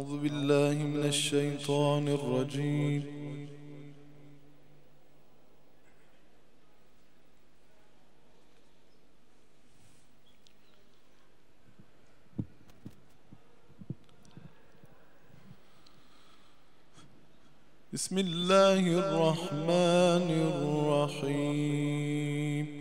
أعوذ بالله من الشيطان الرجيم. بسم الله الرحمن الرحيم.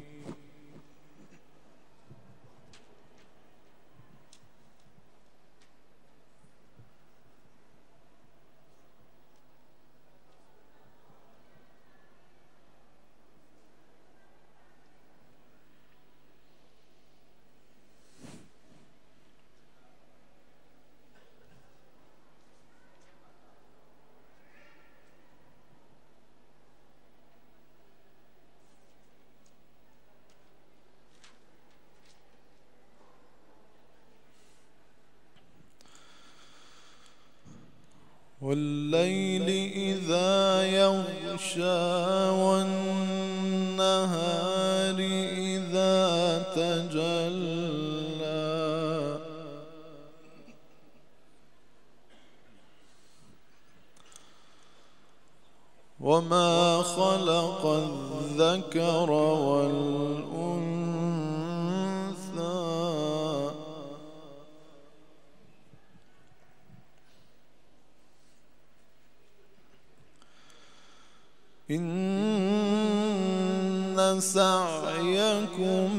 والليل إذا يغشى والنهار إذا تجلى وما خلق الذكر والأنثى إن سعيكم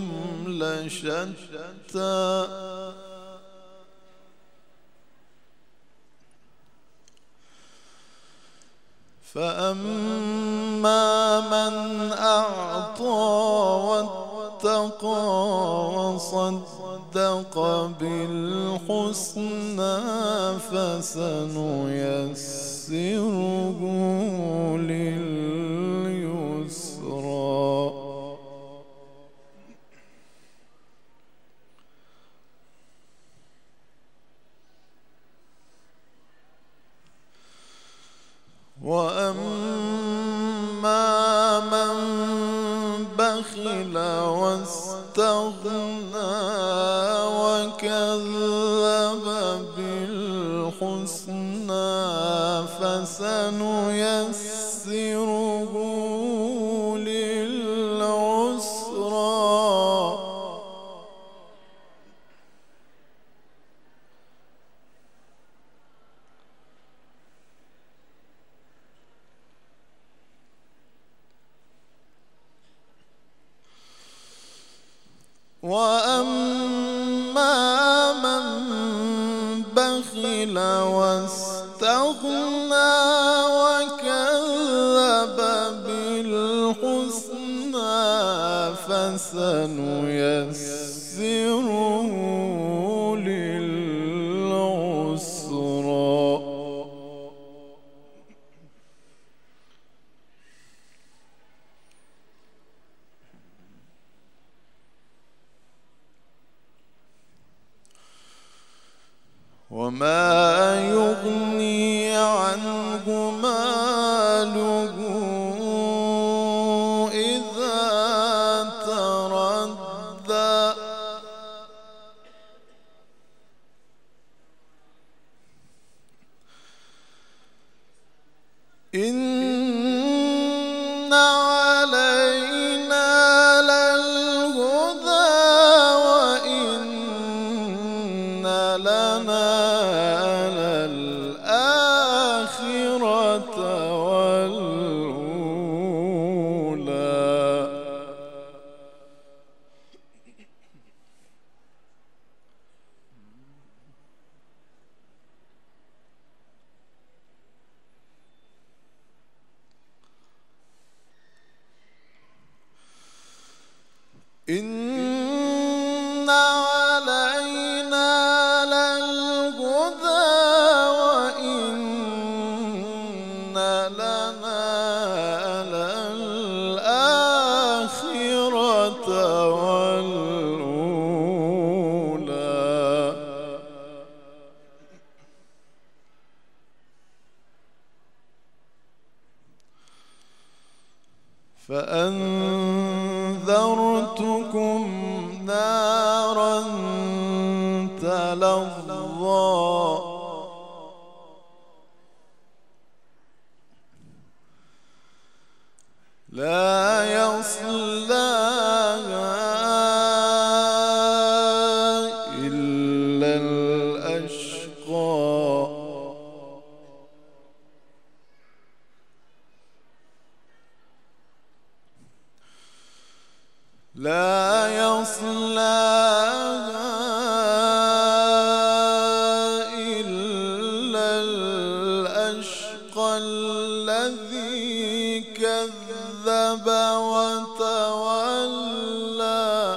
لشتى فأما من أعطى واتقى وصدق بالحسنى فسنيسره لليسرى وأما من بخل واستغنى وكذب بالحسنى فسنيسره للعسرى وأما من بخل واستغنى وكذب بالحسنى فسنيسره للعسرى وما يغني عنه ماله إذا تردى إن علينا للهدى وإن لنا للآخرة والأولى إن علينا للهدى وإن لنا للآخرة والأولى فأنذرتكم نارا تلظى لا يصلاها إلا الأشقى لا يصلاها إلا الأشقى الذي كذب وتولى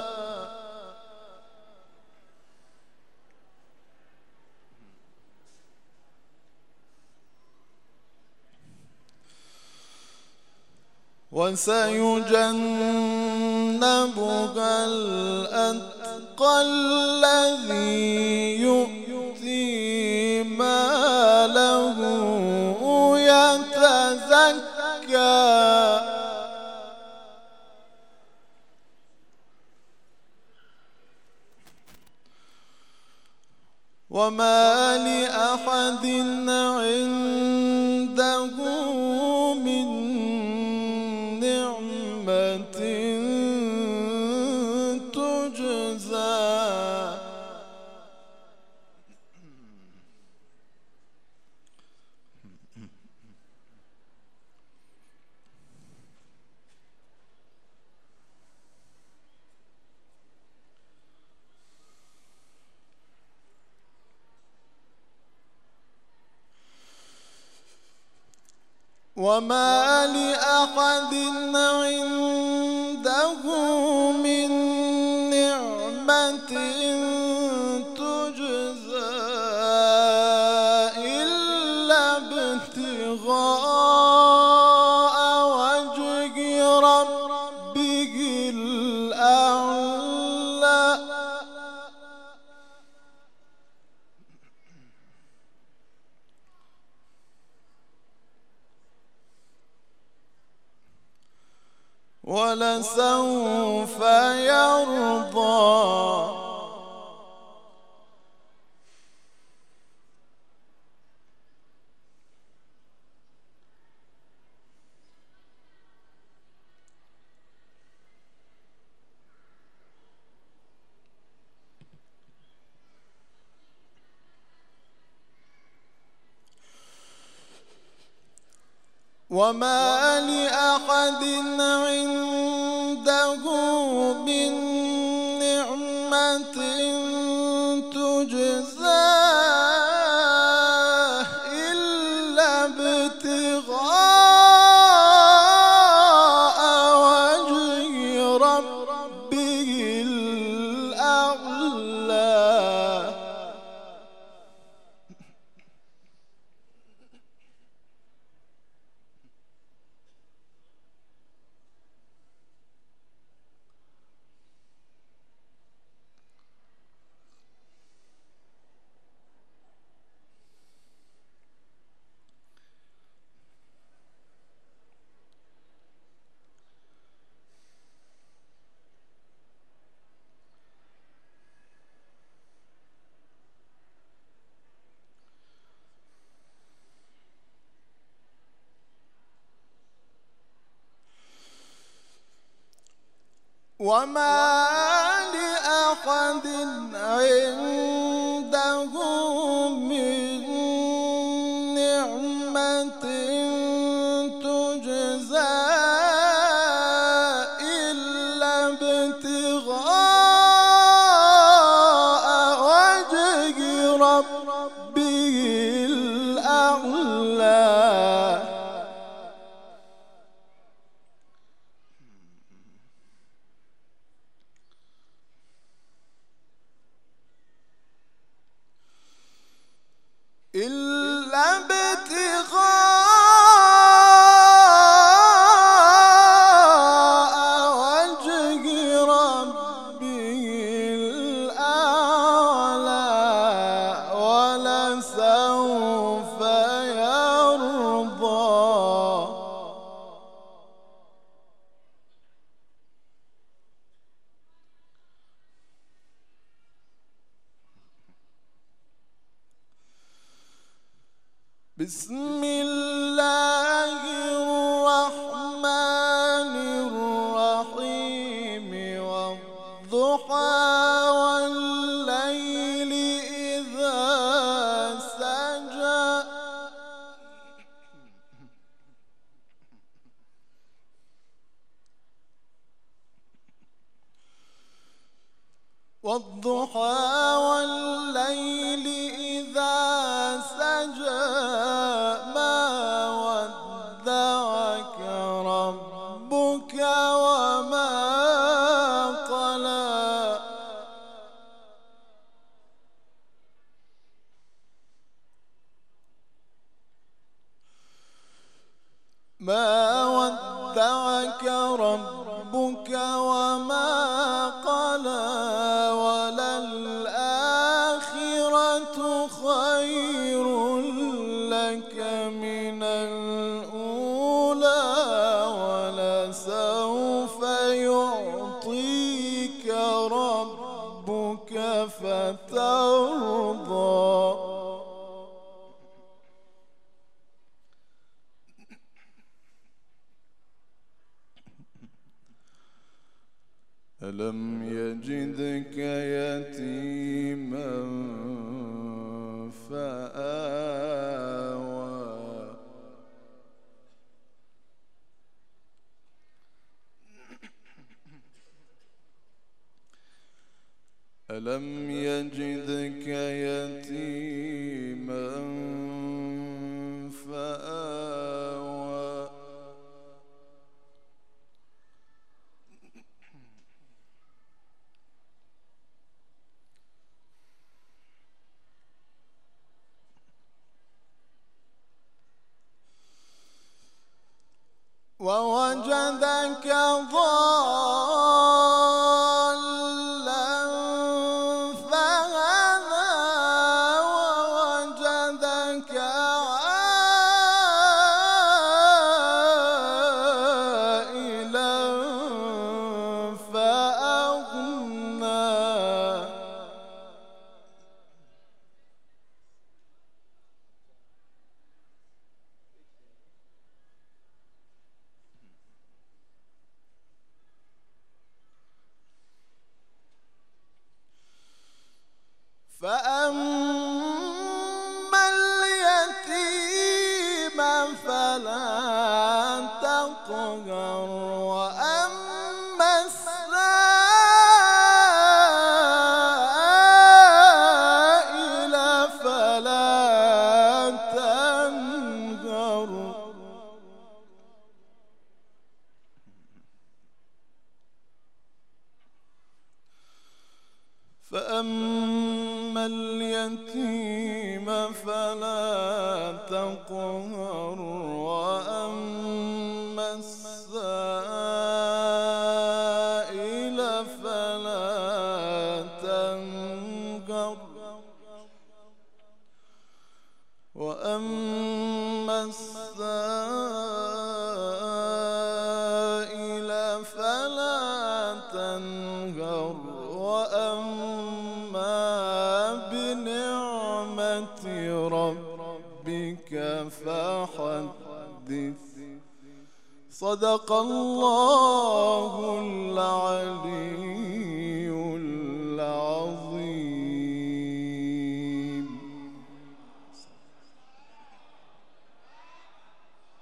وسيجنبها الأتقى الذي يؤتي ماله يتزكى وما لأحد عنده من نعمة تجزى وما لأحد عنده من نعمة تجزى إلا ابتغاء وجه ربه الأعلى ولسوف يرضى وما لأحد عنده من نعمة تجزى إلا ابتغاء وجه ربه الأعلى وما لأحد عنده من نعمة تجزى إلا ابتغاء وجه ربه الأعلى إلا ابتغاء وجه ربه الأعلى ولسوف يرضى بسم الله الرحمن ودعك ربك وما قلى ما ودعك ربك وما قلى وللآخرة خير لك من الأولى ولسوف يعطيك ربك فترضى ألم يجدك يتيما فآوى ألم يجدك يتيما فآوى ووجدك ضالا فهدى ووجدك عائلا فأغنى فأما اليتيم فلا تقهر وأما السائل فلا تنهر فأما اليتيم فلا تقهر وأما السائل فلا تنهر وأما السائل فلا تنهر وأما بنعمة ربك فحدث صدق الله العليم.